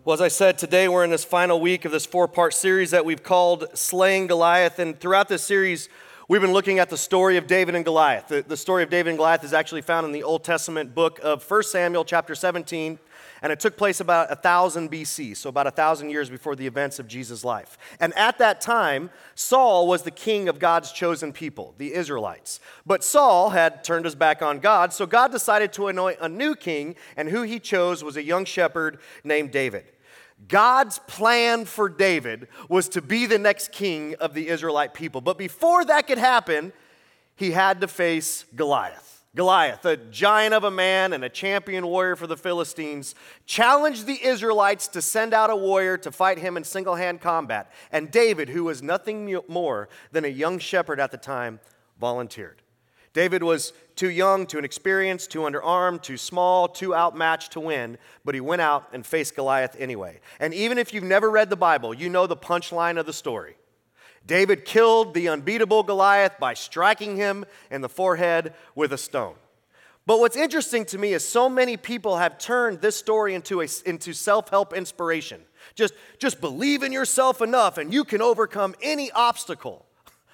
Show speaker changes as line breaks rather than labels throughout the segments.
Well, as I said, today we're in this final week of this four-part series that we've called Slaying Goliath. And throughout this series, we've been looking at the story of David and Goliath. The story of David and Goliath is actually found in the Old Testament book of 1 Samuel chapter 17. And it took place about 1000 BC, so about 1,000 years before the events of Jesus' life. And at that time, Saul was the king of God's chosen people, the Israelites. But Saul had turned his back on God, so God decided to anoint a new king, and who he chose was a young shepherd named David. God's plan for David was to be the next king of the Israelite people. But before that could happen, he had to face Goliath. Goliath, a giant of a man and a champion warrior for the Philistines, challenged the Israelites to send out a warrior to fight him in single-hand combat. And David, who was nothing more than a young shepherd at the time, volunteered. David was too young, too inexperienced, too underarmed, too small, too outmatched to win, but he went out and faced Goliath anyway. And even if you've never read the Bible, you know the punchline of the story. David killed the unbeatable Goliath by striking him in the forehead with a stone. But what's interesting to me is so many people have turned this story into self-help inspiration. Just believe in yourself enough and you can overcome any obstacle.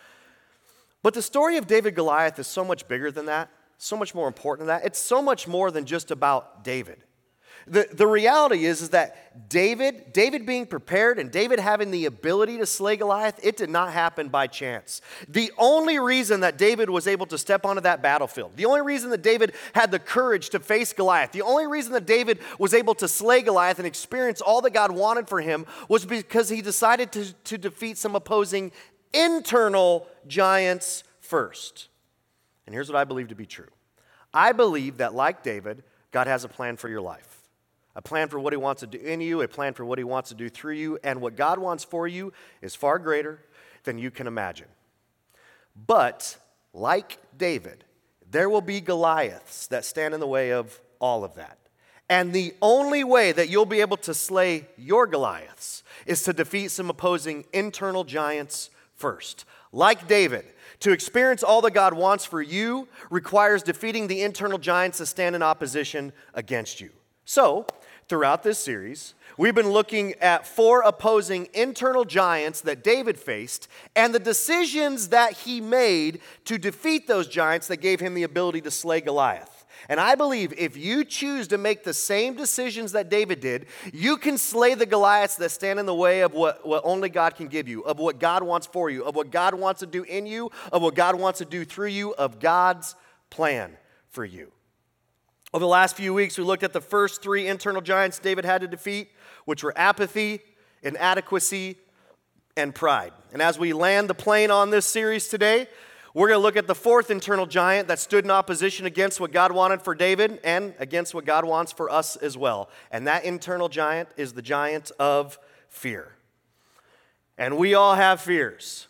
But the story of David Goliath is so much bigger than that, so much more important than that. It's so much more than just about David. The reality is that David being prepared and David having the ability to slay Goliath, it did not happen by chance. The only reason that David was able to step onto that battlefield, the only reason that David had the courage to face Goliath, the only reason that David was able to slay Goliath and experience all that God wanted for him was because he decided to defeat some opposing internal giants first. And here's what I believe to be true. I believe that, like David, God has a plan for your life. A plan for what he wants to do in you, a plan for what he wants to do through you, and what God wants for you is far greater than you can imagine. But, like David, there will be Goliaths that stand in the way of all of that. And the only way that you'll be able to slay your Goliaths is to defeat some opposing internal giants first. Like David, to experience all that God wants for you requires defeating the internal giants that stand in opposition against you. So, throughout this series, we've been looking at 4 opposing internal giants that David faced and the decisions that he made to defeat those giants that gave him the ability to slay Goliath. And I believe if you choose to make the same decisions that David did, you can slay the Goliaths that stand in the way of what only God can give you, of what God wants for you, of what God wants to do in you, of what God wants to do through you, of God's plan for you. Over the last few weeks, we looked at the first 3 internal giants David had to defeat, which were apathy, inadequacy, and pride. And as we land the plane on this series today, we're going to look at the 4th internal giant that stood in opposition against what God wanted for David and against what God wants for us as well. And that internal giant is the giant of fear. And we all have fears.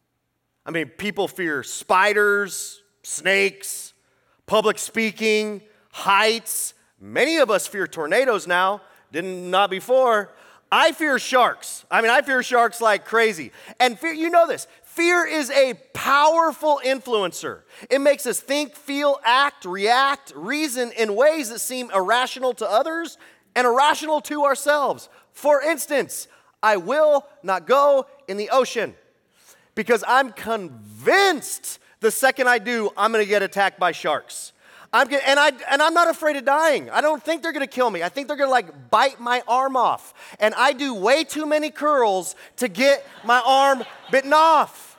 I mean, people fear spiders, snakes, public speaking, heights. Many of us fear tornadoes now, not before. I fear sharks. I fear sharks like crazy. And fear, you know this, fear is a powerful influencer. It makes us think, feel, act, react, reason in ways that seem irrational to others and irrational to ourselves. For instance, I will not go in the ocean because I'm convinced the second I do, I'm going to get attacked by sharks. I'm not afraid of dying. I don't think they're going to kill me. I think they're going to bite my arm off. And I do way too many curls to get my arm bitten off.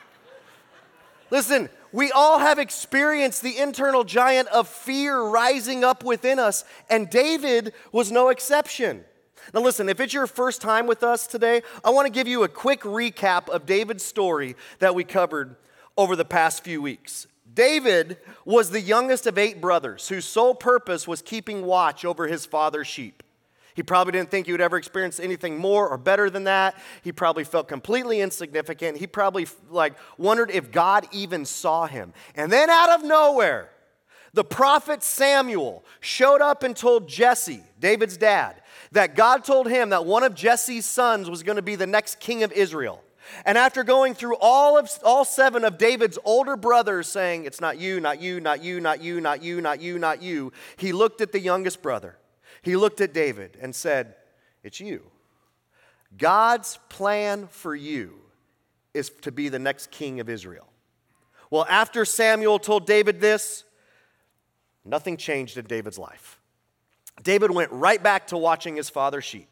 Listen, we all have experienced the internal giant of fear rising up within us, and David was no exception. Now listen, if it's your first time with us today, I want to give you a quick recap of David's story that we covered over the past few weeks. David was the youngest of 8 brothers whose sole purpose was keeping watch over his father's sheep. He probably didn't think he would ever experience anything more or better than that. He probably felt completely insignificant. He probably wondered if God even saw him. And then out of nowhere, the prophet Samuel showed up and told Jesse, David's dad, that God told him that one of Jesse's sons was going to be the next king of Israel. And after going through all 7 of David's older brothers saying, it's not you, not you, not you, not you, not you, not you, not you, he looked at the youngest brother. He looked at David and said, it's you. God's plan for you is to be the next king of Israel. Well, after Samuel told David this, nothing changed in David's life. David went right back to watching his father's sheep.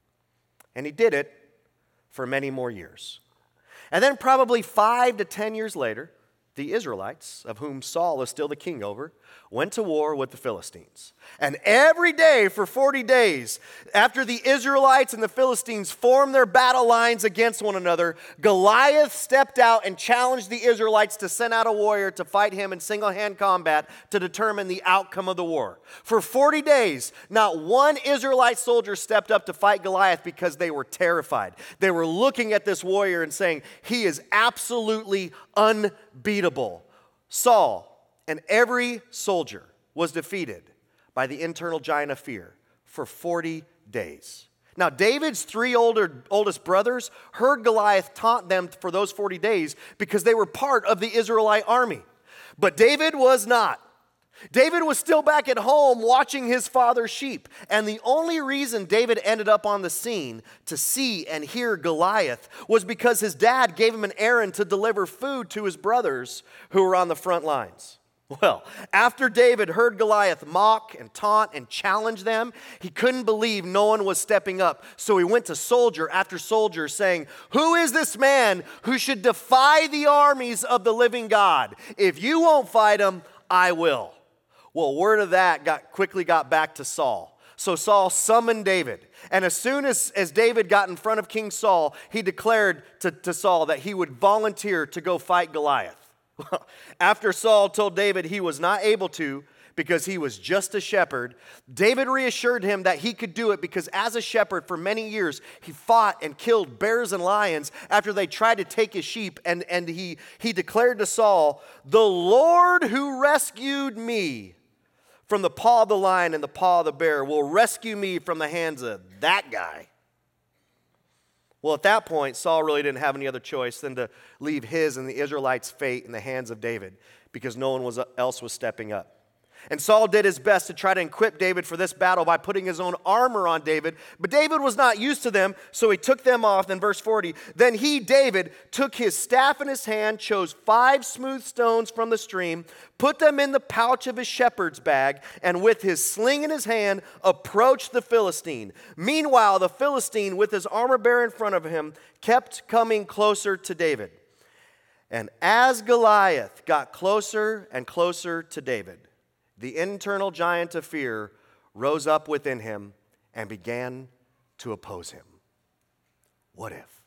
And he did it for many more years. And then probably 5 to 10 years later, the Israelites, of whom Saul is still the king over, went to war with the Philistines. And every day for 40 days, after the Israelites and the Philistines formed their battle lines against one another, Goliath stepped out and challenged the Israelites to send out a warrior to fight him in single-hand combat to determine the outcome of the war. For 40 days, not one Israelite soldier stepped up to fight Goliath because they were terrified. They were looking at this warrior and saying, he is absolutely unbeatable. Saul and every soldier was defeated by the internal giant of fear for 40 days. Now, David's 3 oldest brothers heard Goliath taunt them for those 40 days because they were part of the Israelite army. But David was not. David was still back at home watching his father's sheep. And the only reason David ended up on the scene to see and hear Goliath was because his dad gave him an errand to deliver food to his brothers who were on the front lines. Well, after David heard Goliath mock and taunt and challenge them, he couldn't believe no one was stepping up. So he went to soldier after soldier saying, "Who is this man who should defy the armies of the living God? If you won't fight him, I will." Well, word of that quickly got back to Saul. So Saul summoned David. And as soon as David got in front of King Saul, he declared to Saul that he would volunteer to go fight Goliath. Well, after Saul told David he was not able to because he was just a shepherd, David reassured him that he could do it because as a shepherd for many years, he fought and killed bears and lions after they tried to take his sheep. And he declared to Saul, "The Lord who rescued me from the paw of the lion and the paw of the bear will rescue me from the hands of that guy." Well, at that point, Saul really didn't have any other choice than to leave his and the Israelites' fate in the hands of David because no one else was stepping up. And Saul did his best to try to equip David for this battle by putting his own armor on David. But David was not used to them, so he took them off. In verse 40, then he, David, took his staff in his hand, chose 5 smooth stones from the stream, put them in the pouch of his shepherd's bag, and with his sling in his hand, approached the Philistine. Meanwhile, the Philistine, with his armor bearer in front of him, kept coming closer to David. And as Goliath got closer and closer to David, the internal giant of fear rose up within him and began to oppose him. What if?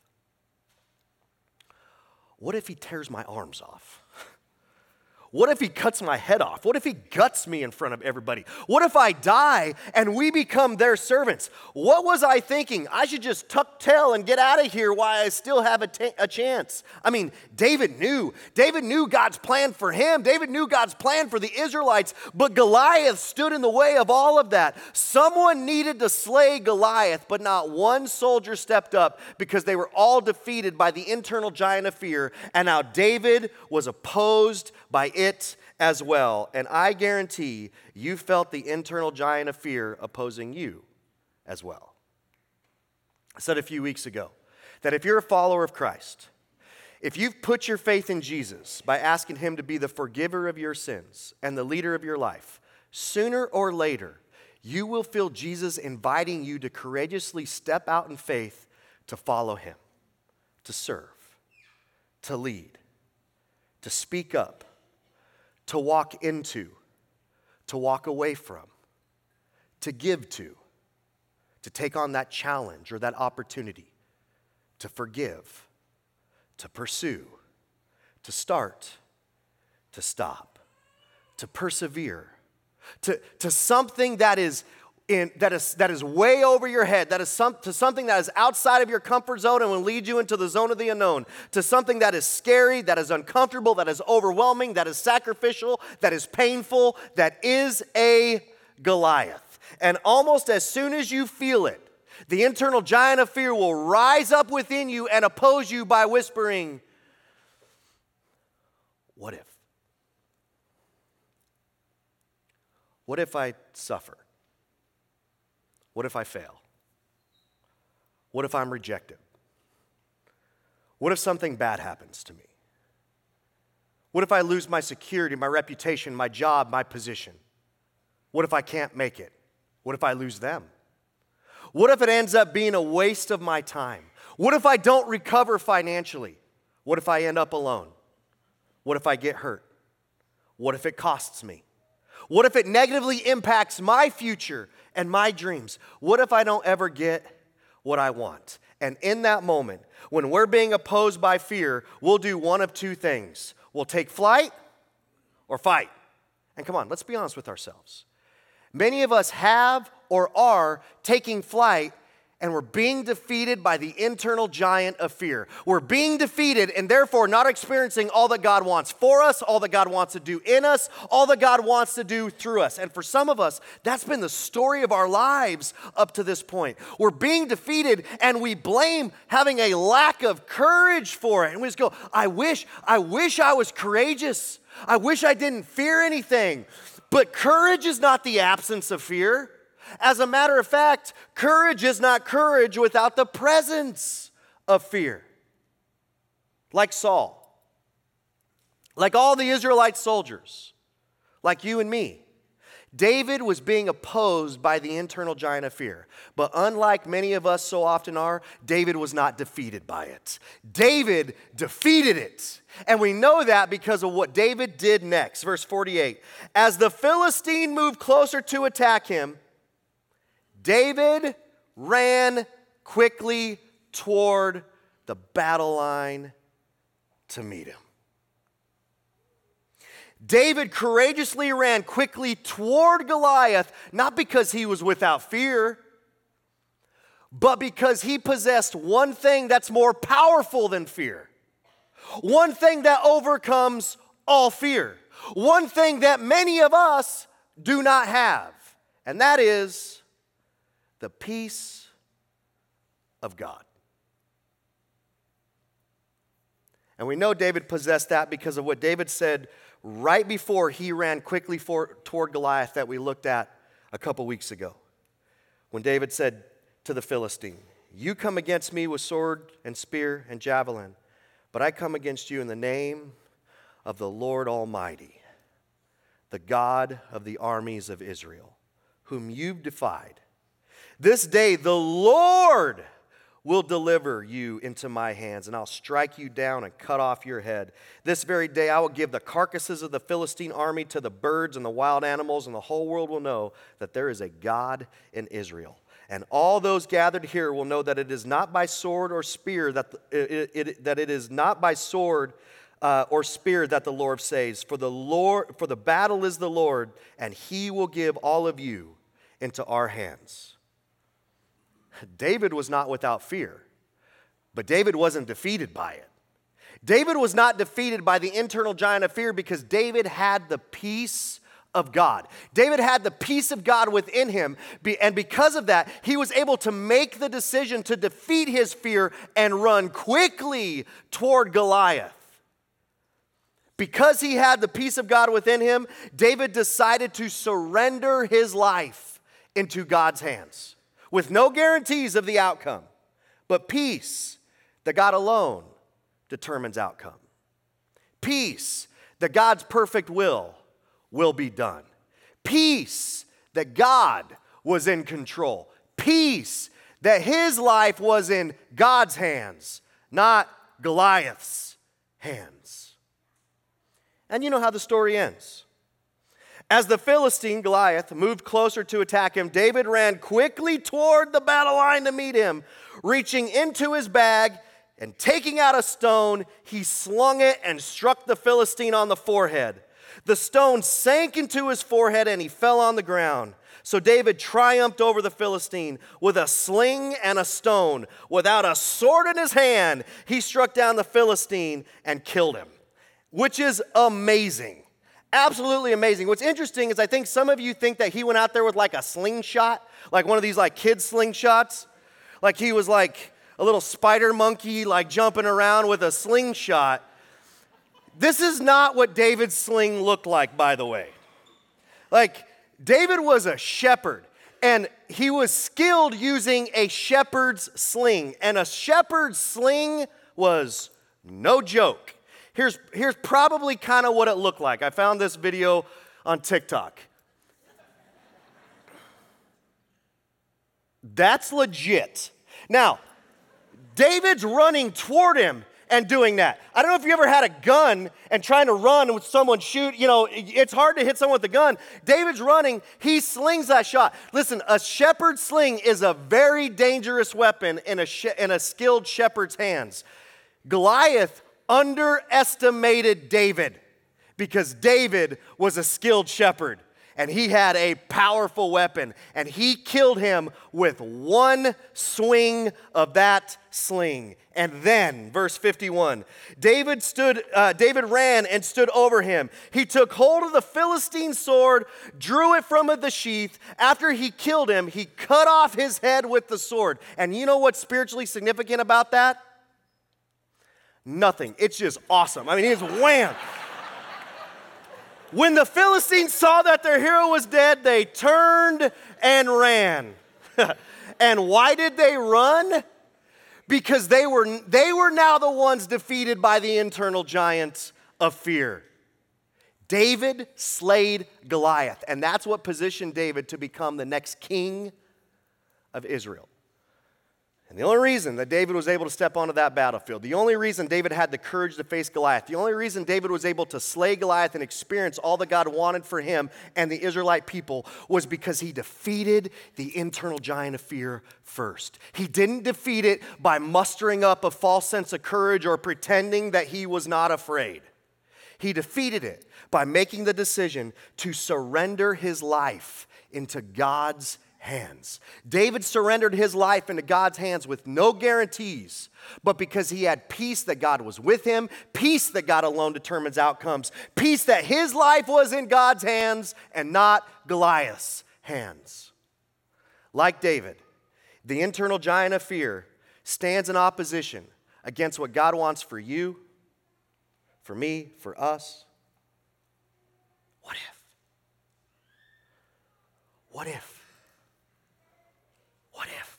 What if he tears my arms off? What if he cuts my head off? What if he guts me in front of everybody? What if I die and we become their servants? What was I thinking? I should just tuck tail and get out of here while I still have a chance. I mean, David knew. David knew God's plan for him. David knew God's plan for the Israelites, but Goliath stood in the way of all of that. Someone needed to slay Goliath, but not one soldier stepped up because they were all defeated by the internal giant of fear, and now David was opposed by it as well. And I guarantee you felt the internal giant of fear opposing you as well. I said a few weeks ago that if you're a follower of Christ, if you've put your faith in Jesus by asking him to be the forgiver of your sins and the leader of your life, sooner or later, you will feel Jesus inviting you to courageously step out in faith to follow him, to serve, to lead, to speak up, to walk into, to walk away from, to give to take on that challenge or that opportunity, to forgive, to pursue, to start, to stop, to persevere, to something that is way over your head, to something that is outside of your comfort zone and will lead you into the zone of the unknown, to something that is scary, that is uncomfortable, that is overwhelming, that is sacrificial, that is painful, that is a Goliath. And almost as soon as you feel it, the internal giant of fear will rise up within you and oppose you by whispering, "What if? What if I suffer? What if I fail? What if I'm rejected? What if something bad happens to me? What if I lose my security, my reputation, my job, my position? What if I can't make it? What if I lose them? What if it ends up being a waste of my time? What if I don't recover financially? What if I end up alone? What if I get hurt? What if it costs me? What if it negatively impacts my future and my dreams? What if I don't ever get what I want? And in that moment, when we're being opposed by fear, we'll do one of two things. We'll take flight or fight. And come on, let's be honest with ourselves. Many of us have or are taking flight, and we're being defeated by the internal giant of fear. We're being defeated and therefore not experiencing all that God wants for us, all that God wants to do in us, all that God wants to do through us. And for some of us, that's been the story of our lives up to this point. We're being defeated and we blame having a lack of courage for it. And we just go, I wish I was courageous. I wish I didn't fear anything. But courage is not the absence of fear. As a matter of fact, courage is not courage without the presence of fear. Like Saul, like all the Israelite soldiers, like you and me. David was being opposed by the internal giant of fear. But unlike many of us so often are, David was not defeated by it. David defeated it. And we know that because of what David did next. Verse 48. As the Philistine moved closer to attack him, David ran quickly toward the battle line to meet him. David courageously ran quickly toward Goliath, not because he was without fear, but because he possessed one thing that's more powerful than fear. One thing that overcomes all fear. One thing that many of us do not have, and that is the peace of God. And we know David possessed that because of what David said right before he ran quickly toward Goliath that we looked at a couple weeks ago. When David said to the Philistine, "You come against me with sword and spear and javelin, but I come against you in the name of the Lord Almighty, the God of the armies of Israel, whom you've defied. This day the Lord will deliver you into my hands, and I'll strike you down and cut off your head. This very day I will give the carcasses of the Philistine army to the birds and the wild animals, and the whole world will know that there is a God in Israel. And all those gathered here will know that it is not by sword or spear that it is not by sword or spear that the Lord saves. For the battle is the Lord, and He will give all of you into our hands." David was not without fear, but David wasn't defeated by it. David was not defeated by the internal giant of fear because David had the peace of God. David had the peace of God within him, and because of that, he was able to make the decision to defeat his fear and run quickly toward Goliath. Because he had the peace of God within him, David decided to surrender his life into God's hands, with no guarantees of the outcome, but peace that God alone determines outcome. Peace that God's perfect will be done. Peace that God was in control. Peace that his life was in God's hands, not Goliath's hands. And you know how the story ends. As the Philistine, Goliath, moved closer to attack him, David ran quickly toward the battle line to meet him. Reaching into his bag and taking out a stone, he slung it and struck the Philistine on the forehead. The stone sank into his forehead and he fell on the ground. So David triumphed over the Philistine with a sling and a stone. Without a sword in his hand, he struck down the Philistine and killed him, which is amazing. Absolutely amazing. What's interesting is I think some of you think that he went out there with like a slingshot, like one of these like kid slingshots. Like he was like a little spider monkey like jumping around with a slingshot. This is not what David's sling looked like, by the way. Like David was a shepherd, And he was skilled using a shepherd's sling. And a shepherd's sling was no joke. Here's probably kind of what it looked like. I found this video on TikTok. That's legit. Now, David's running toward him and doing that. I don't know if you ever had a gun and trying to run with someone shoot. You know, it's hard to hit someone with a gun. David's running. He slings that shot. Listen, a shepherd's sling is a very dangerous weapon in a skilled shepherd's hands. Goliath underestimated David because David was a skilled shepherd. And he had a powerful weapon, and he killed him with one swing of that sling. And then, verse 51, David ran and stood over him. He took hold of the Philistine sword, drew it from the sheath. After he killed him, he cut off his head with the sword. And you know what's spiritually significant about that? Nothing. It's just awesome. I mean, he's wham. When the Philistines saw that their hero was dead, they turned and ran. And why did they run? Because they were now the ones defeated by the internal giant of fear. David slayed Goliath, and that's what positioned David to become the next king of Israel. And the only reason that David was able to step onto that battlefield, the only reason David had the courage to face Goliath, the only reason David was able to slay Goliath and experience all that God wanted for him and the Israelite people was because he defeated the internal giant of fear first. He didn't defeat it by mustering up a false sense of courage or pretending that he was not afraid. He defeated it by making the decision to surrender his life into God's hands. David surrendered his life into God's hands with no guarantees, but because he had peace that God was with him, peace that God alone determines outcomes, peace that his life was in God's hands and not Goliath's hands. Like David, the internal giant of fear stands in opposition against what God wants for you, for me, for us. What if? What if? What if?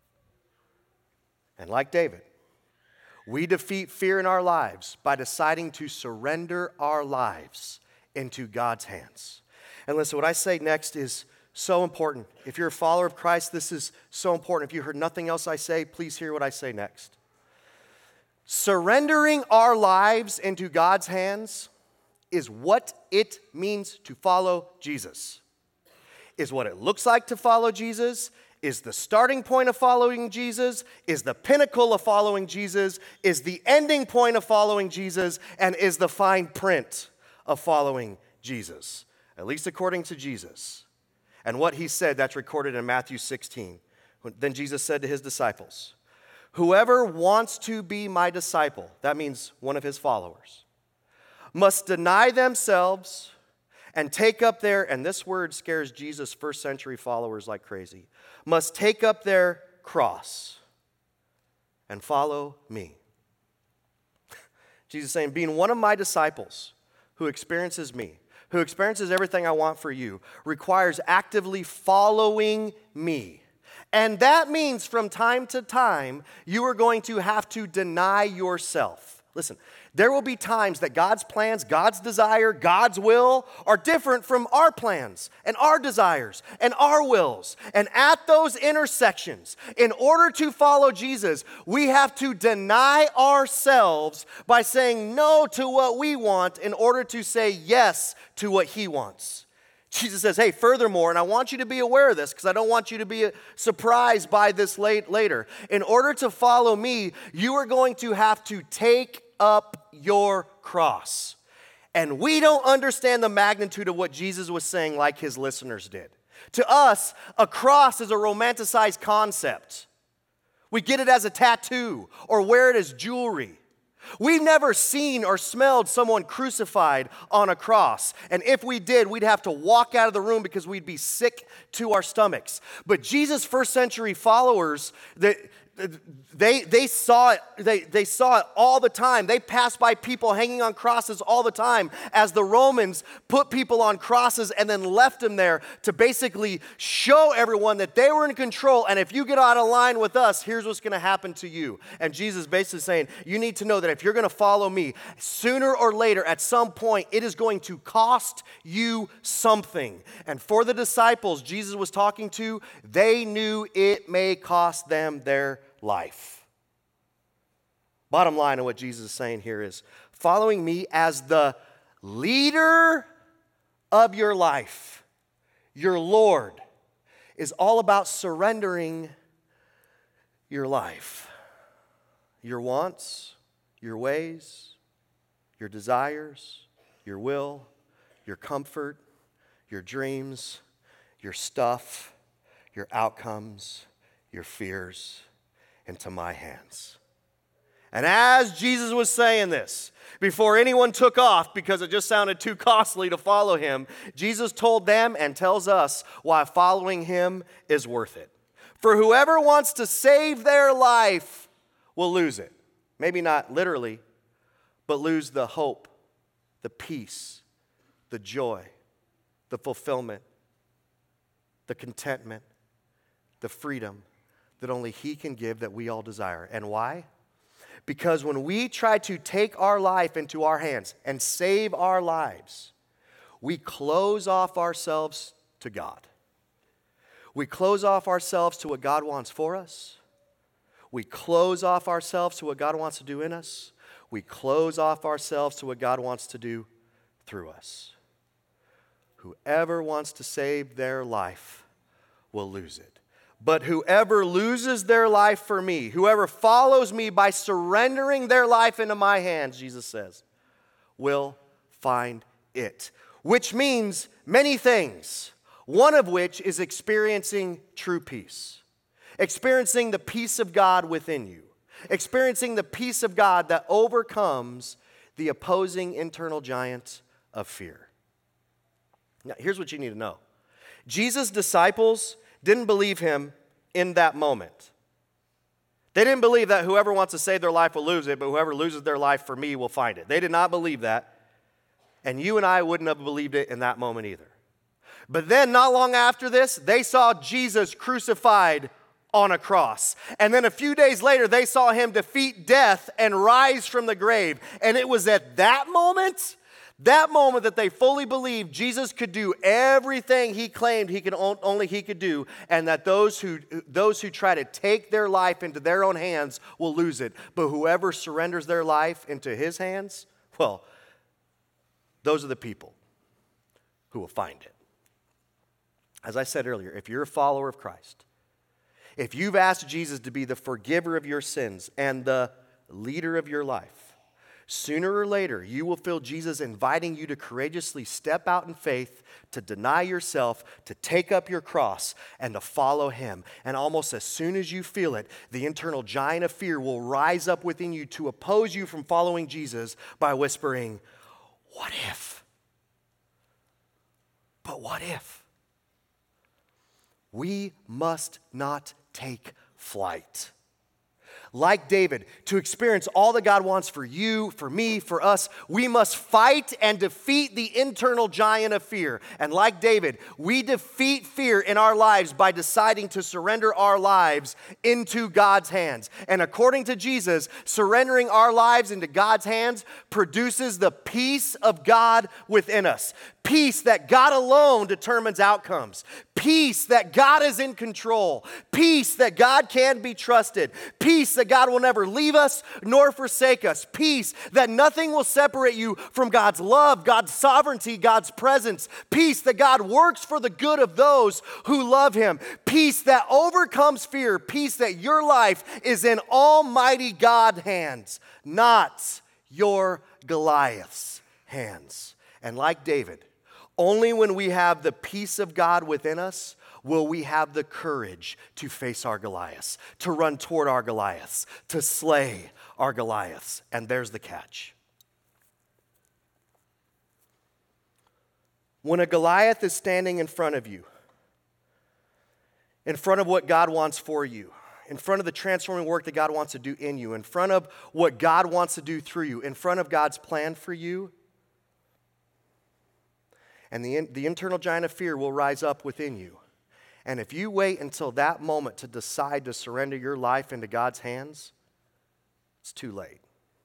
And like David, we defeat fear in our lives by deciding to surrender our lives into God's hands. And listen, what I say next is so important. If you're a follower of Christ, this is so important. If you heard nothing else I say, please hear what I say next. Surrendering our lives into God's hands is what it means to follow Jesus. Is what it looks like to follow Jesus, is the starting point of following Jesus, is the pinnacle of following Jesus, is the ending point of following Jesus, and is the fine print of following Jesus, at least according to Jesus. And what he said, that's recorded in Matthew 16. Then Jesus said to his disciples, "Whoever wants to be my disciple," that means one of his followers, "must deny themselves and take up their," and this word scares Jesus' first century followers like crazy, "must take up their cross and follow me." Jesus is saying, being one of my disciples who experiences me, who experiences everything I want for you, requires actively following me. And that means from time to time, you are going to have to deny yourself. Listen, there will be times that God's plans, God's desire, God's will are different from our plans and our desires and our wills. And at those intersections, in order to follow Jesus, we have to deny ourselves by saying no to what we want in order to say yes to what he wants. Jesus says, hey, furthermore, and I want you to be aware of this because I don't want you to be surprised by this later. In order to follow me, you are going to have to take up your cross. And we don't understand the magnitude of what Jesus was saying like his listeners did. To us, a cross is a romanticized concept. We get it as a tattoo or wear it as jewelry. We've never seen or smelled someone crucified on a cross. And if we did, we'd have to walk out of the room because we'd be sick to our stomachs. But Jesus' first century followers, They saw it. They saw it all the time. They passed by people hanging on crosses all the time as the Romans put people on crosses and then left them there to basically show everyone that they were in control. And if you get out of line with us, here's what's going to happen to you. And Jesus basically saying, you need to know that if you're going to follow me, sooner or later, at some point, it is going to cost you something. And for the disciples Jesus was talking to, they knew it may cost them their life. Bottom line of what Jesus is saying here is following me as the leader of your life, your Lord, is all about surrendering your life, your wants, your ways, your desires, your will, your comfort, your dreams, your stuff, your outcomes, your fears, into my hands. And as Jesus was saying this, before anyone took off because it just sounded too costly to follow him, Jesus told them and tells us why following him is worth it. For whoever wants to save their life will lose it. Maybe not literally, but lose the hope, the peace, the joy, the fulfillment, the contentment, the freedom that only he can give that we all desire. And why? Because when we try to take our life into our hands and save our lives, we close off ourselves to God. We close off ourselves to what God wants for us. We close off ourselves to what God wants to do in us. We close off ourselves to what God wants to do through us. Whoever wants to save their life will lose it. But whoever loses their life for me, whoever follows me by surrendering their life into my hands, Jesus says, will find it. Which means many things, one of which is experiencing true peace. Experiencing the peace of God within you. Experiencing the peace of God that overcomes the opposing internal giant of fear. Now, here's what you need to know. Jesus' disciples didn't believe him in that moment. They didn't believe that whoever wants to save their life will lose it, but whoever loses their life for me will find it. They did not believe that, and you and I wouldn't have believed it in that moment either. But then, not long after this, they saw Jesus crucified on a cross. And then a few days later, they saw him defeat death and rise from the grave. And it was at that moment that they fully believed Jesus could do everything he claimed only he could do, and that those who try to take their life into their own hands will lose it. But whoever surrenders their life into his hands, well, those are the people who will find it. As I said earlier, if you're a follower of Christ, if you've asked Jesus to be the forgiver of your sins and the leader of your life, sooner or later, you will feel Jesus inviting you to courageously step out in faith, to deny yourself, to take up your cross, and to follow him. And almost as soon as you feel it, the internal giant of fear will rise up within you to oppose you from following Jesus by whispering, "What if? But what if?" We must not take flight. Like David, to experience all that God wants for you, for me, for us, we must fight and defeat the internal giant of fear. And like David, we defeat fear in our lives by deciding to surrender our lives into God's hands. And according to Jesus, surrendering our lives into God's hands produces the peace of God within us. Peace that God alone determines outcomes. Peace that God is in control. Peace that God can be trusted. Peace that God will never leave us nor forsake us. Peace that nothing will separate you from God's love, God's sovereignty, God's presence. Peace that God works for the good of those who love him. Peace that overcomes fear. Peace that your life is in Almighty God's hands, not your Goliath's hands. And like David, only when we have the peace of God within us will we have the courage to face our Goliaths, to run toward our Goliaths, to slay our Goliaths. And there's the catch. When a Goliath is standing in front of you, in front of what God wants for you, in front of the transforming work that God wants to do in you, in front of what God wants to do through you, in front of God's plan for you. And the internal giant of fear will rise up within you. And if you wait until that moment to decide to surrender your life into God's hands, it's too late.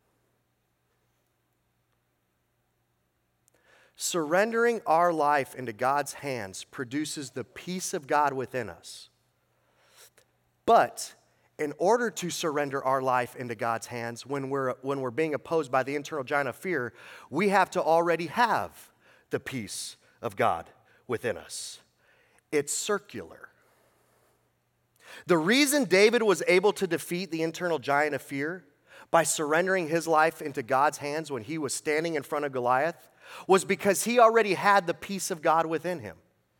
Surrendering our life into God's hands produces the peace of God within us. But in order to surrender our life into God's hands, when we're being opposed by the internal giant of fear, we have to already have the peace of God within us. It's circular. The reason David was able to defeat the internal giant of fear by surrendering his life into God's hands when he was standing in front of Goliath was because he already had the peace of God within him.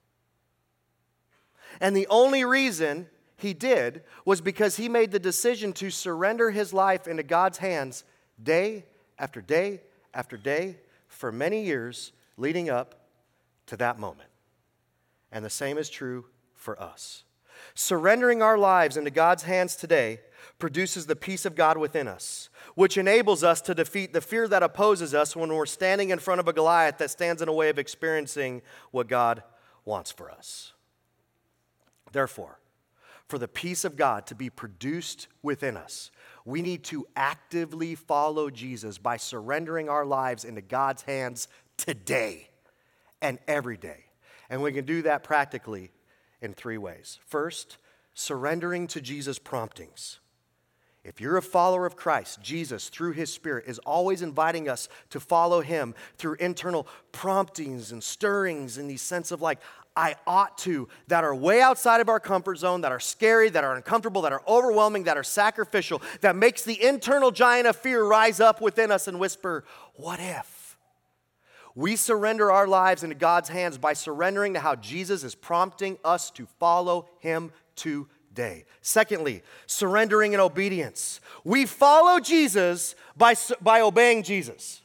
And the only reason he did was because he made the decision to surrender his life into God's hands day after day after day for many years leading up to that moment. And the same is true for us. Surrendering our lives into God's hands today produces the peace of God within us, which enables us to defeat the fear that opposes us when we're standing in front of a Goliath that stands in a way of experiencing what God wants for us. Therefore, for the peace of God to be produced within us, we need to actively follow Jesus by surrendering our lives into God's hands today and every day. And we can do that practically in 3 ways. First, surrendering to Jesus' promptings. If you're a follower of Christ, Jesus, through His Spirit, is always inviting us to follow Him through internal promptings and stirrings in the sense of like, I ought to, that are way outside of our comfort zone, that are scary, that are uncomfortable, that are overwhelming, that are sacrificial, that makes the internal giant of fear rise up within us and whisper, what if? We surrender our lives into God's hands by surrendering to how Jesus is prompting us to follow Him today. Secondly, surrendering in obedience. We follow Jesus by obeying Jesus.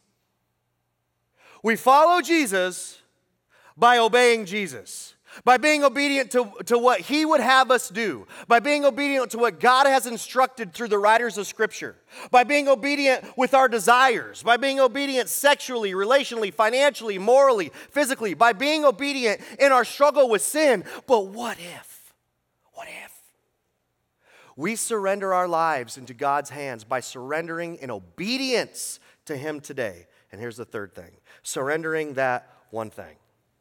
We follow Jesus by obeying Jesus. By being obedient to what He would have us do. By being obedient to what God has instructed through the writers of Scripture. By being obedient with our desires. By being obedient sexually, relationally, financially, morally, physically. By being obedient in our struggle with sin. But what if? What if? We surrender our lives into God's hands by surrendering in obedience to Him today. And here's the third thing. Surrendering that one thing.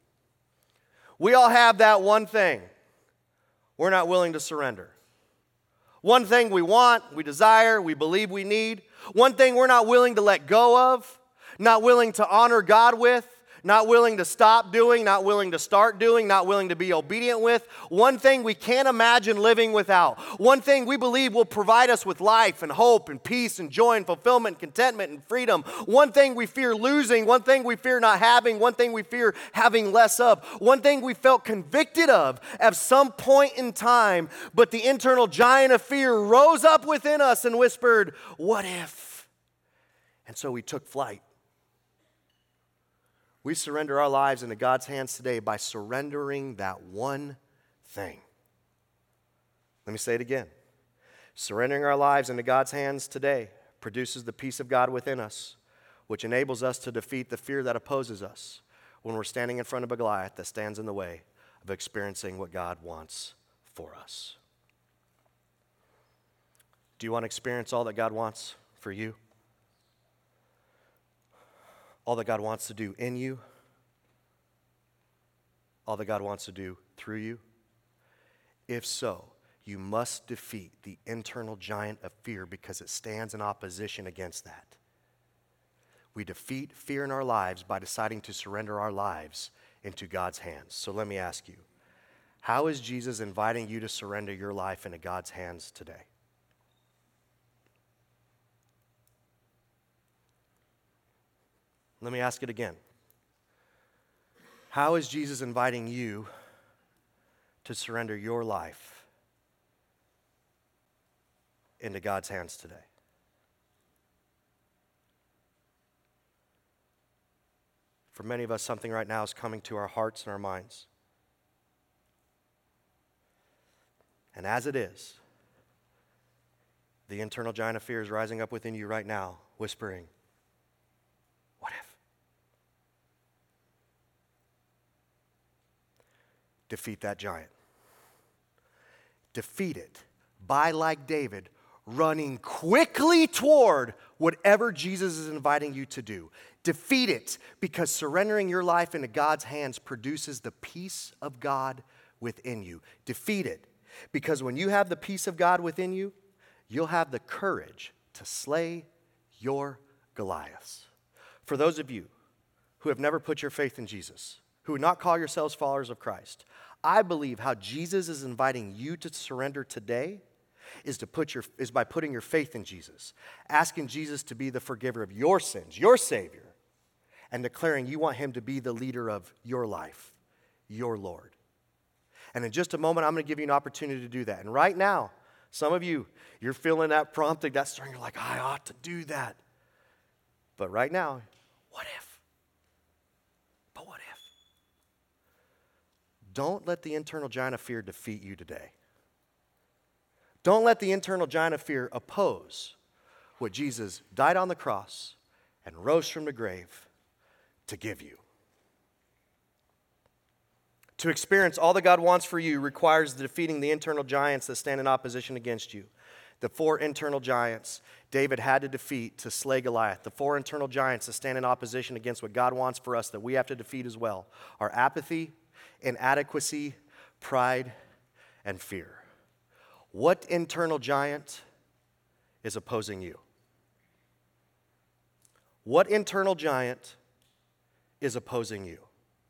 We all have that one thing we're not willing to surrender. One thing we want, we desire, we believe we need. One thing we're not willing to let go of, not willing to honor God with, not willing to stop doing, not willing to start doing, not willing to be obedient with. One thing we can't imagine living without. One thing we believe will provide us with life and hope and peace and joy and fulfillment, contentment and freedom. One thing we fear losing. One thing we fear not having. One thing we fear having less of. One thing we felt convicted of at some point in time, but the internal giant of fear rose up within us and whispered, what if? And so we took flight. We surrender our lives into God's hands today by surrendering that one thing. Let me say it again. Surrendering our lives into God's hands today produces the peace of God within us, which enables us to defeat the fear that opposes us when we're standing in front of a Goliath that stands in the way of experiencing what God wants for us. Do you want to experience all that God wants for you? All that God wants to do in you, all that God wants to do through you? If so, you must defeat the internal giant of fear because it stands in opposition against that. We defeat fear in our lives by deciding to surrender our lives into God's hands. So let me ask you, how is Jesus inviting you to surrender your life into God's hands today? Let me ask it again. How is Jesus inviting you to surrender your life into God's hands today? For many of us, something right now is coming to our hearts and our minds. And as it is, The internal giant of fear is rising up within you right now, whispering, what if? Defeat that giant. Defeat it by, like David, running quickly toward whatever Jesus is inviting you to do. Defeat it because surrendering your life into God's hands produces the peace of God within you. Defeat it because when you have the peace of God within you, you'll have the courage to slay your Goliaths. For those of you who have never put your faith in Jesus, who would not call yourselves followers of Christ, I believe how Jesus is inviting you to surrender today is by putting your faith in Jesus, asking Jesus to be the forgiver of your sins, your Savior, and declaring you want him to be the leader of your life, your Lord. And in just a moment, I'm going to give you an opportunity to do that. And right now, some of you, you're feeling that prompting, that stirring, you're like, I ought to do that. But right now, what if? But what if? Don't let the internal giant of fear defeat you today. Don't let the internal giant of fear oppose what Jesus died on the cross and rose from the grave to give you. To experience all that God wants for you requires defeating the internal giants that stand in opposition against you. The 4 internal giants David had to defeat to slay Goliath. The 4 internal giants that stand in opposition against what God wants for us that we have to defeat as well are apathy, inadequacy, pride, and fear. What internal giant is opposing you? What internal giant is opposing you?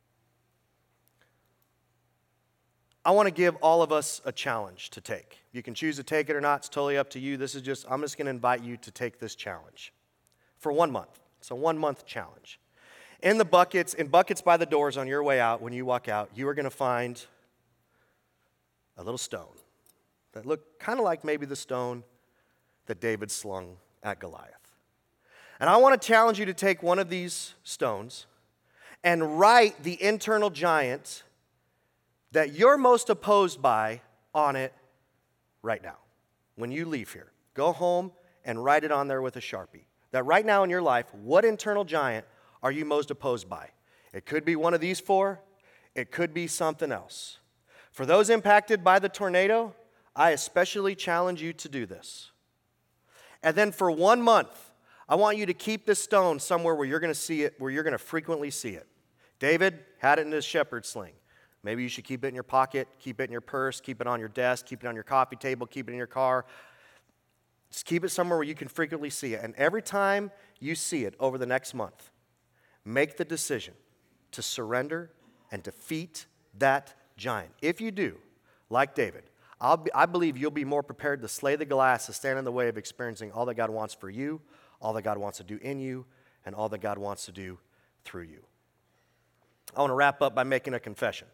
I want to give all of us a challenge to take. You can choose to take it or not. It's totally up to you. I'm just going to invite you to take this challenge for 1 month. It's a 1-month challenge. In buckets by the doors on your way out, when you walk out, you are going to find a little stone that looked kind of like maybe the stone that David slung at Goliath. And I want to challenge you to take one of these stones and write the internal giant that you're most opposed by on it right now. When you leave here, go home and write it on there with a Sharpie. That right now in your life, what internal giant are you most opposed by? It could be one of these 4. It could be something else. For those impacted by the tornado, I especially challenge you to do this. And then for 1 month, I want you to keep this stone somewhere where you're going to see it, where you're going to frequently see it. David had it in his shepherd's sling. Maybe you should keep it in your pocket, keep it in your purse, keep it on your desk, keep it on your coffee table, keep it in your car. Just keep it somewhere where you can frequently see it. And every time you see it over the next month, make the decision to surrender and defeat that giant. If you do, like David, I believe you'll be more prepared to slay the Goliath, to stand in the way of experiencing all that God wants for you, all that God wants to do in you, and all that God wants to do through you. I want to wrap up by making a confession.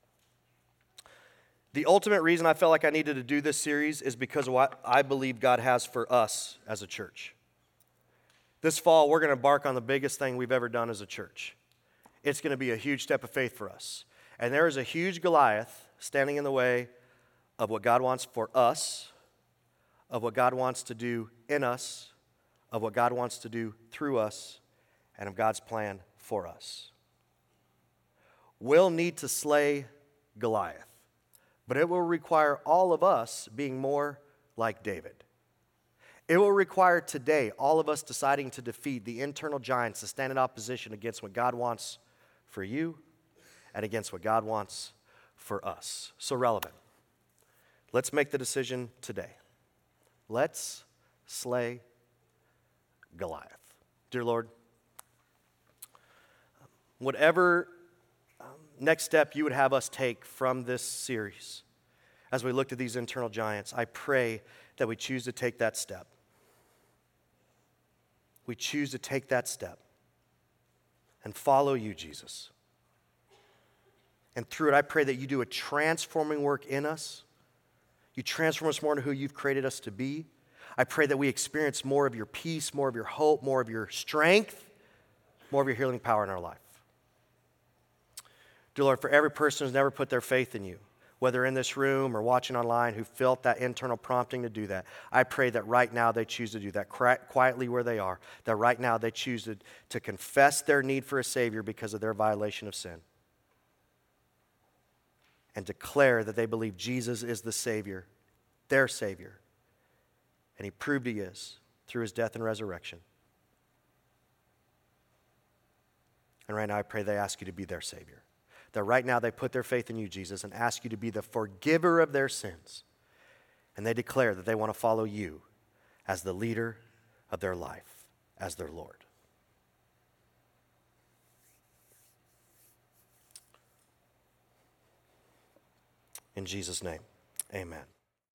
The ultimate reason I felt like I needed to do this series is because of what I believe God has for us as a church. This fall, we're going to embark on the biggest thing we've ever done as a church. It's going to be a huge step of faith for us. And there is a huge Goliath standing in the way of what God wants for us, of what God wants to do in us, of what God wants to do through us, and of God's plan for us. We'll need to slay Goliath, but it will require all of us being more like David. It will require today all of us deciding to defeat the internal giants that stand in opposition against what God wants for you and against what God wants for us. So relevant. Let's make the decision today. Let's slay Goliath. Dear Lord, whatever next step you would have us take from this series as we looked at these internal giants, I pray that we choose to take that step. We choose to take that step and follow you, Jesus. And through it, I pray that you do a transforming work in us. You transform us more into who you've created us to be. I pray that we experience more of your peace, more of your hope, more of your strength, more of your healing power in our life. Dear Lord, for every person who's never put their faith in you, whether in this room or watching online, who felt that internal prompting to do that, I pray that right now they choose to do that quietly where they are, that right now they choose to confess their need for a Savior because of their violation of sin, and declare that they believe Jesus is the Savior, their Savior, and He proved He is through His death and resurrection. And right now I pray they ask you to be their Savior. That right now they put their faith in you, Jesus, and ask you to be the forgiver of their sins. And they declare that they want to follow you as the leader of their life, as their Lord. In Jesus' name, amen.